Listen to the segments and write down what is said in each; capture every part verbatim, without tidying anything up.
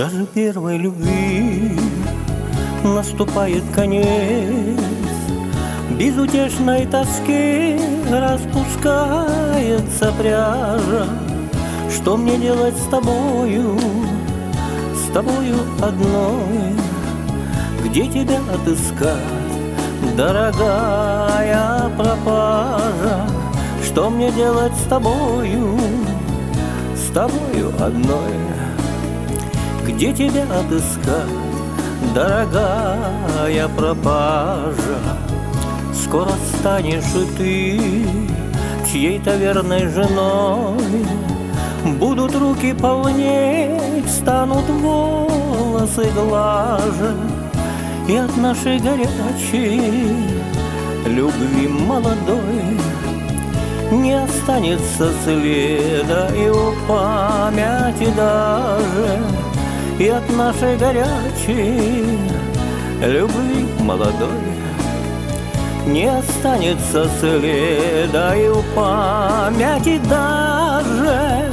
Даже первой любви наступает конец. Безутешной тоске распускается пряжа. Что мне делать с тобою, с тобою одной? Где тебя отыскать, дорогая пропажа? Что мне делать с тобою, с тобою одной? Где тебя отыскать, дорогая пропажа? Скоро станешь и ты чьей-то верной женой. Будут руки полнеть, станут волосы глаже, и от нашей горячей любви молодой не останется следа и у памяти даже. И от нашей горячей любви молодой не останется следа и у памяти даже.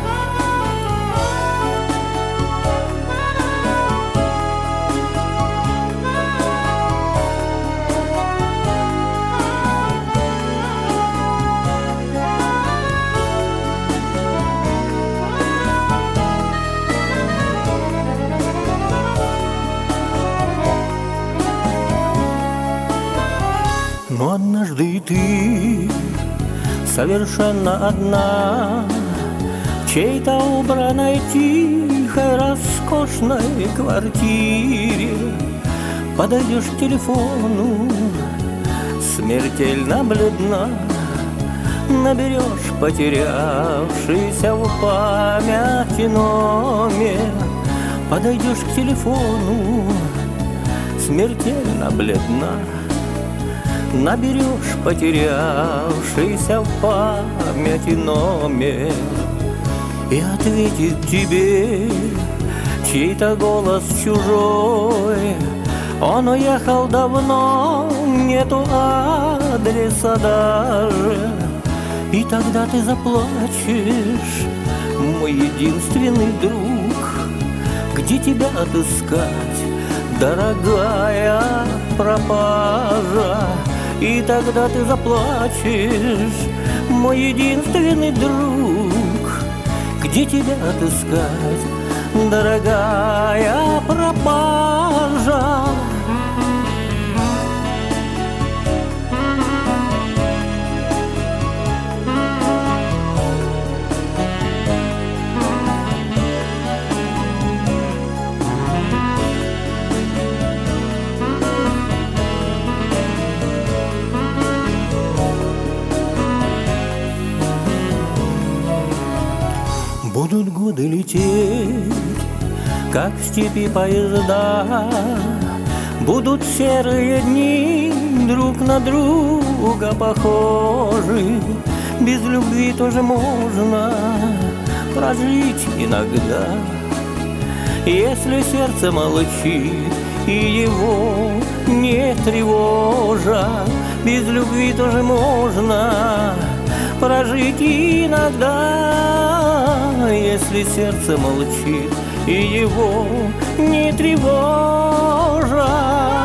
Но однажды и ты совершенно одна в чьей-то убранной, тихой, роскошной квартире подойдешь к телефону, смертельно бледна, наберешь потерявшийся в памяти номер. Подойдешь к телефону, смертельно бледна, наберешь потерявшийся в памяти номер. И ответит тебе чей-то голос чужой: он уехал давно, нету адреса даже. И тогда ты заплачешь, мой единственный друг. Где тебя отыскать, дорогая пропажа? И тогда ты заплачешь, мой единственный друг. Где тебя отыскать, дорогая пропажа? Будут годы лететь, как в степи поезда, будут серые дни друг на друга похожи. Без любви тоже можно прожить иногда. Если сердце молчит и его не тревожа, без любви тоже можно прожить иногда. Если сердце молчит и его не тревожа.